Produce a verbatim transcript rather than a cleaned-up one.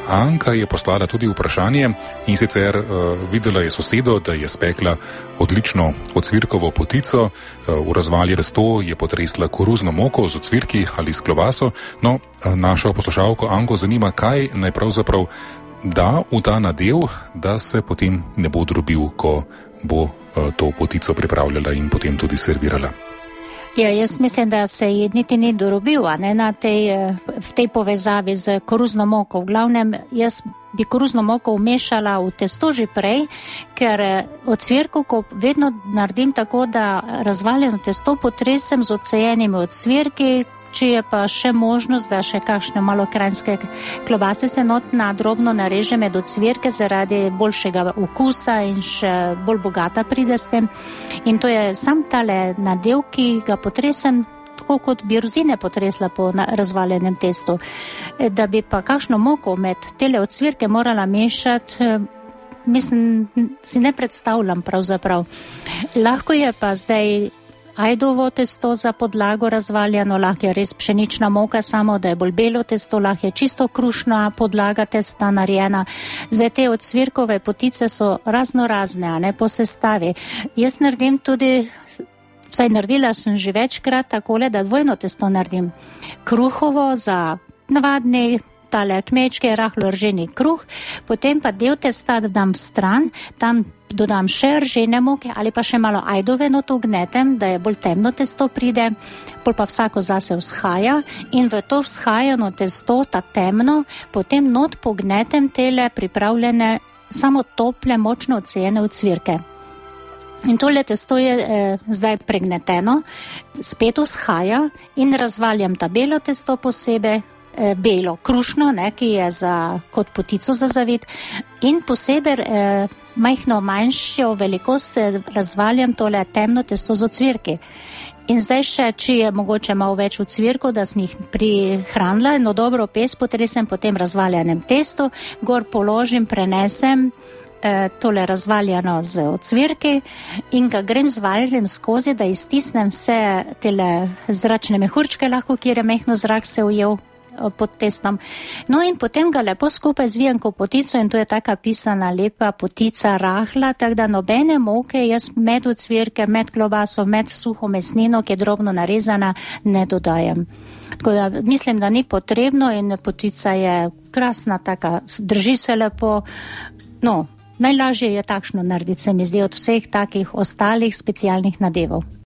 Anka je poslala tudi vprašanje in sicer uh, videla je sosedo, da je spekla odlično ocvirkovo potico, uh, v razvalje resto je potresla koruzno moko z ocvirki ali s klobaso. No, uh, našo poslušalko Anko zanima, kaj naj pravzaprav da v ta nadev, da se potem ne bo drobil, ko bo uh, to potico pripravljala in potem tudi servirala. Ja, jaz mislim, da se je niti ni dorobil, a ne, na tej, v tej povezavi z koruzno moko. V glavnem, jaz bi koruzno moko vmešala v testo že prej, ker ocvirku, ko vedno naredim tako, da razvaljeno testo potresem z odcejenimi ocvirki, če je pa še možnost, da še kakšne malo kranjske klobase se notna drobno nareže med ocvirke zaradi boljšega okusa in še bolj bogata pride s tem. In to je sam tale nadev, ki ga potresem tako, kot bi rozine potresla po razvaljenem testu. Da bi pa kakšno moko med tele ocvirke morala mešati, mislim, si ne predstavljam pravzaprav. Lahko je pa zdaj ajdovo testo za podlago razvaljeno, lahko je res pšenična moka, samo da je bolj belo testo, lahko je čisto krušna podlaga testa narejena. Zdaj te ocvirkove potice so razno razne, a ne, po sestavi. Jaz naredim tudi, vsaj naredila sem že večkrat takole, da dvojno testo naredim. Kruhovo za navadni tale kmečke, rahlo rženi kruh, potem pa del testa dam stran, tam dodam še ržene moke ali pa še malo ajdove noto gnetem, da je bolj temno testo pride, pol pa vsako zase vzhaja in v to vzhajano testo, ta temno, potem not pognetem tele pripravljene samo tople, močno ocejene ocvirke. In tole testo je eh, zdaj pregneteno, spet vzhaja in razvaljam ta belo testo posebej, belo krušno, ne, ki je za, kot potico za zavit, in posebej eh, majhno manjšo velikost razvaljam tole temno testo z ocvirki. In zdaj še, če je mogoče malo več ocvirkov, da sem jih prihranila, no dobro pes potresem po tem razvaljanem testu, gor položim, prenesem eh, tole razvaljano z ocvirki in ga grem z valjem skozi, da iztisnem vse tele zračne mehurčke lahko, kjer je mehno zrak se ujel pod testom. No in potem ga lepo skupaj zvijem kot potico in to je taka pisana lepa potica rahla, tako da nobene moke jaz med ocvirke, med klobaso, med suho mesnino, ki je drobno narezana, ne dodajam. Tako da mislim, da ni potrebno in potica je krasna, taka, drži se lepo. No, najlažje je takšno narediti, se mi zdi, od vseh takih ostalih specialnih nadevov.